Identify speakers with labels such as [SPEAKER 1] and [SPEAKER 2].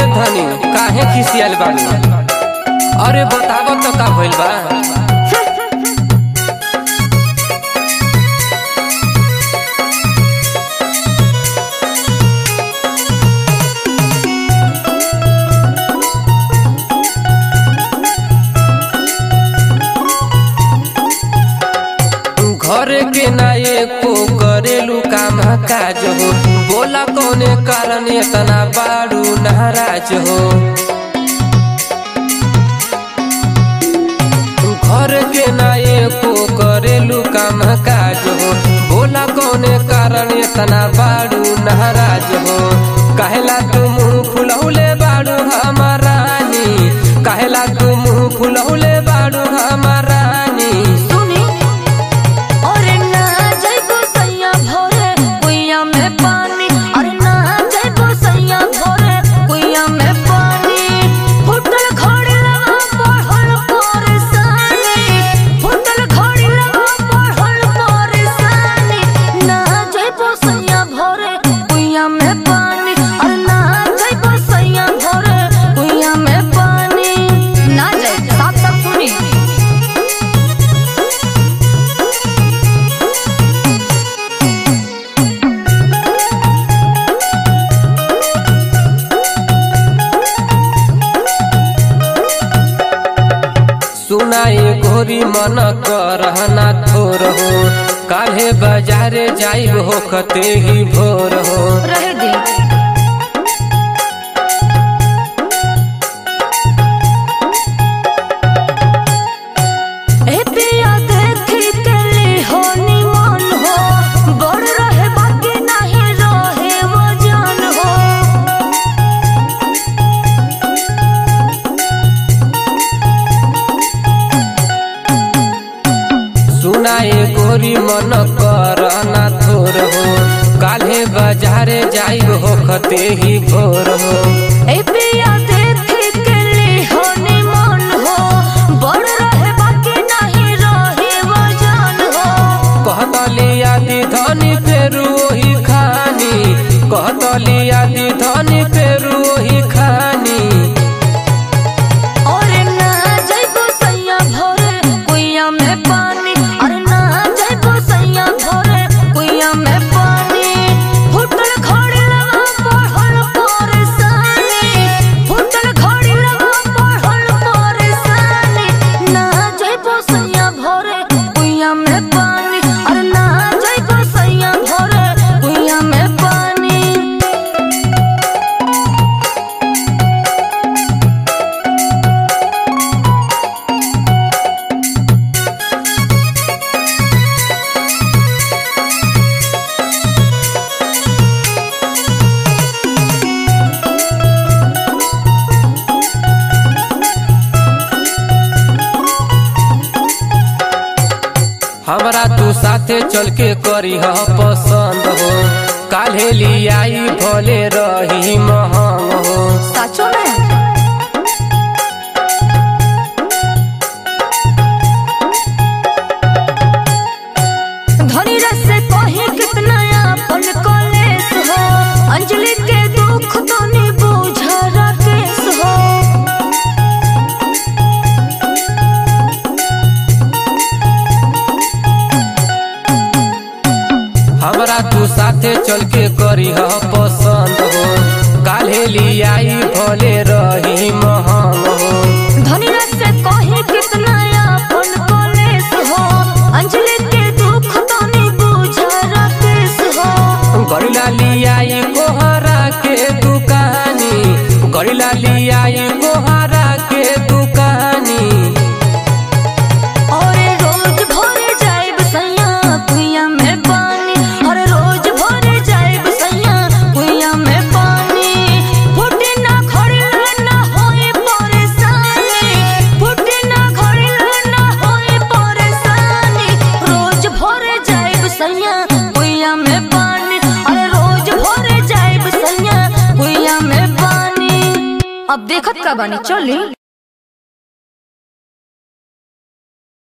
[SPEAKER 1] धनी काहे खिसियाल बाड़ू? अरे बतावो तो का भइल बा? घर के ना एको करेलू काम काज हो, बोला कौने कारण इतना बाड़ू नाराज हो। घर के ना एको करेलू काम काज हो, बोला कौने कारण इतना बाड़ू नाराज हो। काहेला तू मुँह फुलौले बाड़ू हमारानी, काहेला तू मुँह फुलौले बाड़ू हमारानी। सुनाए गोरी मन करहना थोर हो, काल्हे बाजारे जाइब होखते ही भोर हो।
[SPEAKER 2] रह दे
[SPEAKER 1] सुनाए गोरी मन करना थोर हो, काल्हे बाजारे जाइब होखते ही भोर हो।
[SPEAKER 2] ए पिया देखी के ली होनी मन हो, बड़ रहे बाकी नहीं रहे वजन हो।
[SPEAKER 1] कहतली आदि धनी फेरू ओही खानी, कहतली आदि धनी फेरू ओही खानी।
[SPEAKER 2] और ना जइबो सैया भोरे कुइया में पानी,
[SPEAKER 1] हमरा तू साथे चल के करी ह पसंद हो, काल्हे लियाई भले रही महंग हो।
[SPEAKER 2] साचो में धनी रस से कहीं कितना अपन कलेस हो, अंजलि के दुख तो नहीं बुझा राकेश हो।
[SPEAKER 1] हमरा तू साथे चल के करी ह पसंद हो, काल्हे लियाई भले रही महंग हो।
[SPEAKER 2] धनी रस से कहीं कितना अपन कलेस हो, अंजलि के दुख तो नहीं बुझा राकेश हो।
[SPEAKER 1] गरिला लियाई कोहरा के दुकानी, गरिला लियाई कोहरा के दुकानी।
[SPEAKER 2] अब देखत का बानी चली।